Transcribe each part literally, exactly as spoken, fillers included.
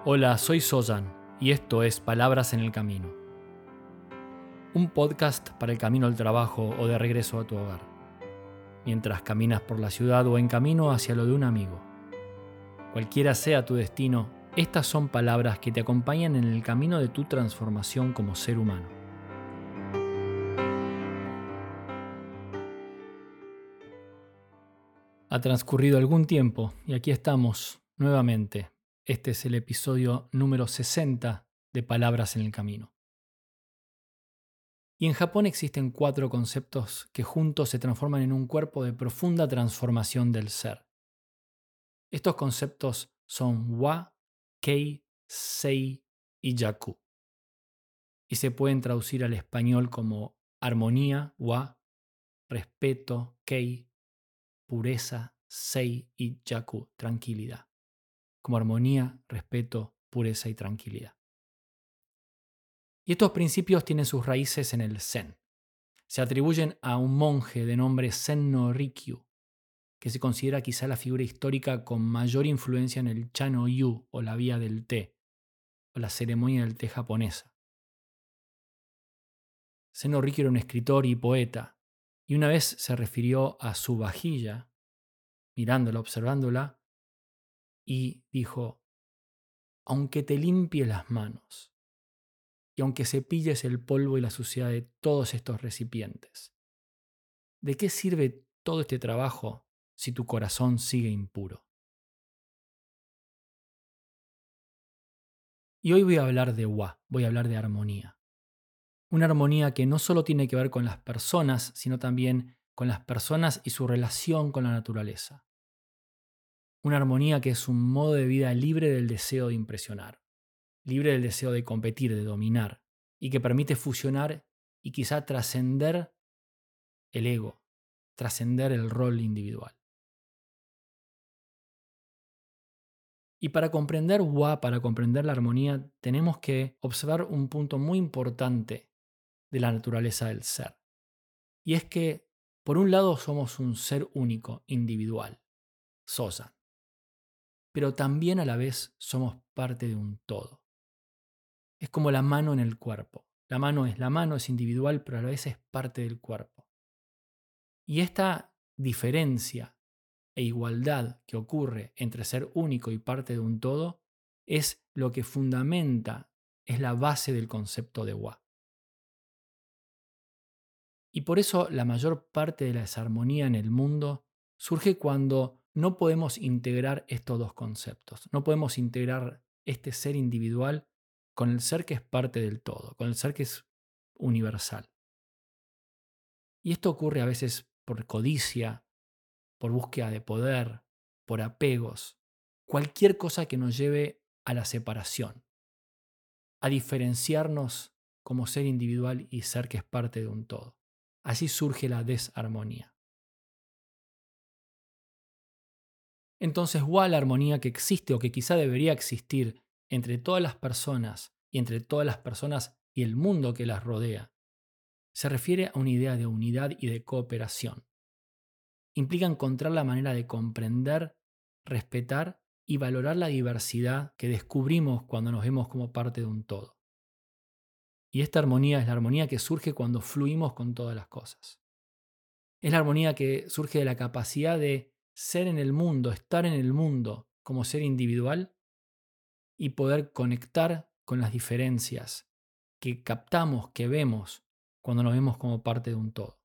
Hola, soy Soyan y esto es Palabras en el Camino. Un podcast para el camino al trabajo o de regreso a tu hogar, mientras caminas por la ciudad o en camino hacia lo de un amigo. Cualquiera sea tu destino, estas son palabras que te acompañan en el camino de tu transformación como ser humano. Ha transcurrido algún tiempo y aquí estamos nuevamente. Este es el episodio número sesenta de Palabras en el Camino. Y en Japón existen cuatro conceptos que juntos se transforman en un cuerpo de profunda transformación del ser. Estos conceptos son wa, kei, sei y yaku. Y se pueden traducir al español como armonía, wa, respeto, kei, pureza, sei y yaku, tranquilidad. Como armonía, respeto, pureza y tranquilidad. Y estos principios tienen sus raíces en el Zen. Se atribuyen a un monje de nombre Sen no Rikyu, que se considera quizá la figura histórica con mayor influencia en el Cha no Yu, o la vía del té, o la ceremonia del té japonesa. Sen no Rikyu era un escritor y poeta, y una vez se refirió a su vajilla, mirándola, observándola, y dijo: aunque te limpie las manos, y aunque cepilles el polvo y la suciedad de todos estos recipientes, ¿de qué sirve todo este trabajo si tu corazón sigue impuro? Y hoy voy a hablar de wa, voy a hablar de armonía. Una armonía que no solo tiene que ver con las personas, sino también con las personas y su relación con la naturaleza. Una armonía que es un modo de vida libre del deseo de impresionar, libre del deseo de competir, de dominar, y que permite fusionar y quizá trascender el ego, trascender el rol individual. Y para comprender wa, para comprender la armonía, tenemos que observar un punto muy importante de la naturaleza del ser. Y es que, por un lado, somos un ser único, individual, Sosan, pero también a la vez somos parte de un todo. Es como la mano en el cuerpo. La mano es la mano, es individual, pero a la vez es parte del cuerpo. Y esta diferencia e igualdad que ocurre entre ser único y parte de un todo es lo que fundamenta, es la base del concepto de wa. Y por eso la mayor parte de la desarmonía en el mundo surge cuando no podemos integrar estos dos conceptos. No podemos integrar este ser individual con el ser que es parte del todo, con el ser que es universal. Y esto ocurre a veces por codicia, por búsqueda de poder, por apegos, cualquier cosa que nos lleve a la separación, a diferenciarnos como ser individual y ser que es parte de un todo. Así surge la desarmonía. Entonces, wa, la armonía que existe o que quizá debería existir entre todas las personas y entre todas las personas y el mundo que las rodea, se refiere a una idea de unidad y de cooperación. Implica encontrar la manera de comprender, respetar y valorar la diversidad que descubrimos cuando nos vemos como parte de un todo. Y esta armonía es la armonía que surge cuando fluimos con todas las cosas. Es la armonía que surge de la capacidad de ser en el mundo, estar en el mundo como ser individual y poder conectar con las diferencias que captamos, que vemos cuando nos vemos como parte de un todo.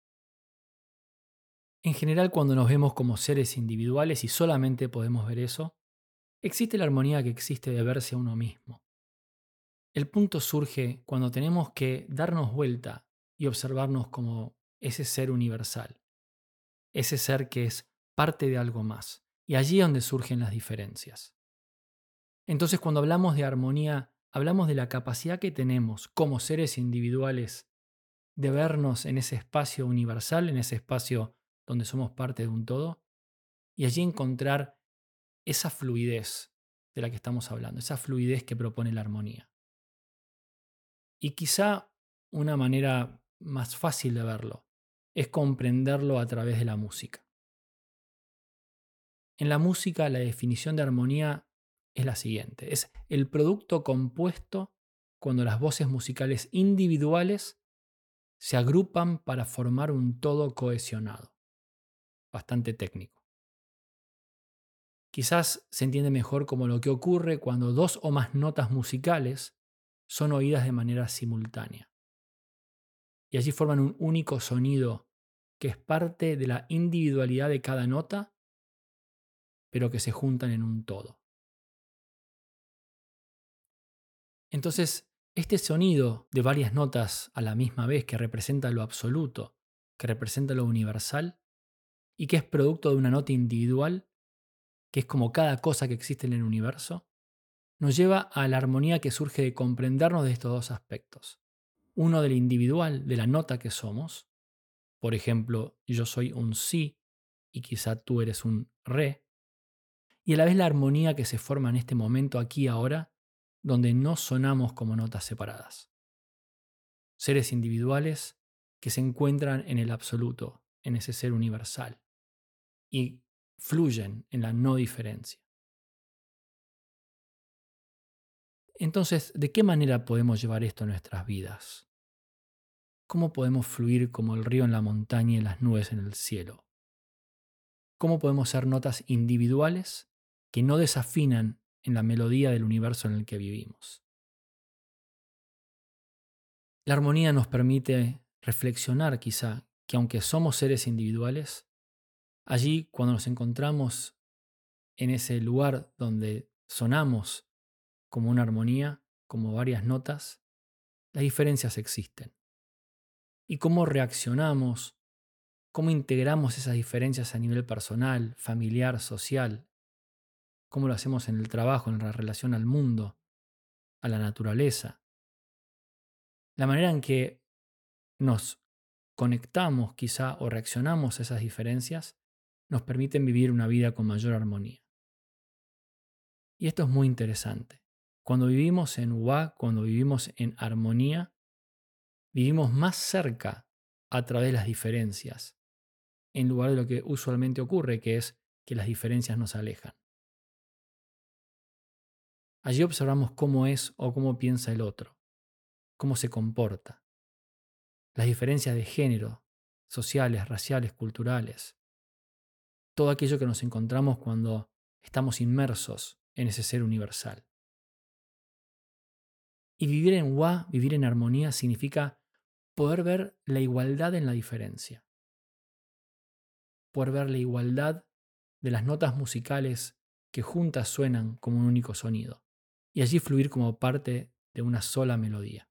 En general, cuando nos vemos como seres individuales y solamente podemos ver eso, existe la armonía que existe de verse a uno mismo. El punto surge cuando tenemos que darnos vuelta y observarnos como ese ser universal, ese ser que es parte de algo más, y allí es donde surgen las diferencias. Entonces, cuando hablamos de armonía, hablamos de la capacidad que tenemos como seres individuales de vernos en ese espacio universal, en ese espacio donde somos parte de un todo, y allí encontrar esa fluidez de la que estamos hablando, esa fluidez que propone la armonía. Y quizá una manera más fácil de verlo es comprenderlo a través de la música. En la música, la definición de armonía es la siguiente. Es el producto compuesto cuando las voces musicales individuales se agrupan para formar un todo cohesionado. Bastante técnico. Quizás se entiende mejor como lo que ocurre cuando dos o más notas musicales son oídas de manera simultánea. Y allí forman un único sonido que es parte de la individualidad de cada nota, pero que se juntan en un todo. Entonces, este sonido de varias notas a la misma vez que representa lo absoluto, que representa lo universal, y que es producto de una nota individual, que es como cada cosa que existe en el universo, nos lleva a la armonía que surge de comprendernos de estos dos aspectos. Uno del individual, de la nota que somos. Por ejemplo, yo soy un si y quizá tú eres un re. Y a la vez la armonía que se forma en este momento aquí y ahora, donde no sonamos como notas separadas. Seres individuales que se encuentran en el absoluto, en ese ser universal, y fluyen en la no diferencia. Entonces, ¿de qué manera podemos llevar esto a nuestras vidas? ¿Cómo podemos fluir como el río en la montaña y las nubes en el cielo? ¿Cómo podemos ser notas individuales que no desafinan en la melodía del universo en el que vivimos? La armonía nos permite reflexionar quizá que aunque somos seres individuales, allí cuando nos encontramos en ese lugar donde sonamos como una armonía, como varias notas, las diferencias existen. Y cómo reaccionamos, cómo integramos esas diferencias a nivel personal, familiar, social, cómo lo hacemos en el trabajo, en la relación al mundo, a la naturaleza. La manera en que nos conectamos quizá o reaccionamos a esas diferencias nos permiten vivir una vida con mayor armonía. Y esto es muy interesante. Cuando vivimos en Wa, cuando vivimos en armonía, vivimos más cerca a través de las diferencias, en lugar de lo que usualmente ocurre, que es que las diferencias nos alejan. Allí observamos cómo es o cómo piensa el otro, cómo se comporta, las diferencias de género, sociales, raciales, culturales, todo aquello que nos encontramos cuando estamos inmersos en ese ser universal. Y vivir en Wa, vivir en armonía, significa poder ver la igualdad en la diferencia, poder ver la igualdad de las notas musicales que juntas suenan como un único sonido, y allí fluir como parte de una sola melodía.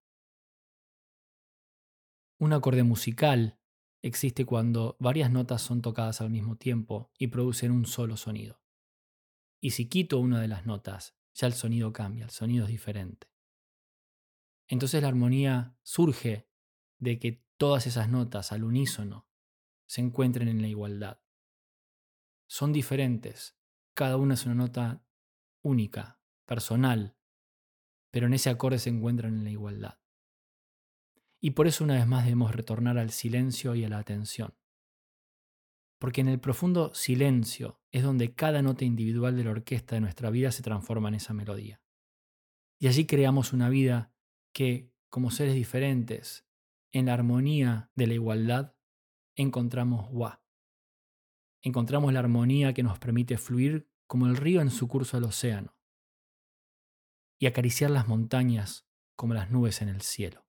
Un acorde musical existe cuando varias notas son tocadas al mismo tiempo y producen un solo sonido. Y si quito una de las notas, ya el sonido cambia, el sonido es diferente. Entonces la armonía surge de que todas esas notas al unísono se encuentren en la igualdad. Son diferentes, cada una es una nota única, personal, pero en ese acorde se encuentran en la igualdad. Y por eso una vez más debemos retornar al silencio y a la atención. Porque en el profundo silencio es donde cada nota individual de la orquesta de nuestra vida se transforma en esa melodía. Y allí creamos una vida que, como seres diferentes, en la armonía de la igualdad, encontramos Wa. Encontramos la armonía que nos permite fluir como el río en su curso al océano y acariciar las montañas como las nubes en el cielo.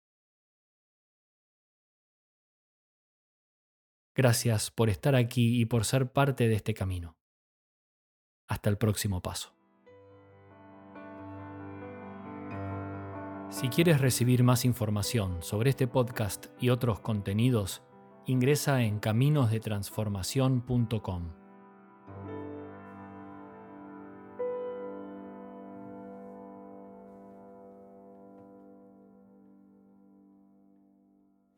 Gracias por estar aquí y por ser parte de este camino. Hasta el próximo paso. Si quieres recibir más información sobre este podcast y otros contenidos, ingresa en caminos de transformación punto com.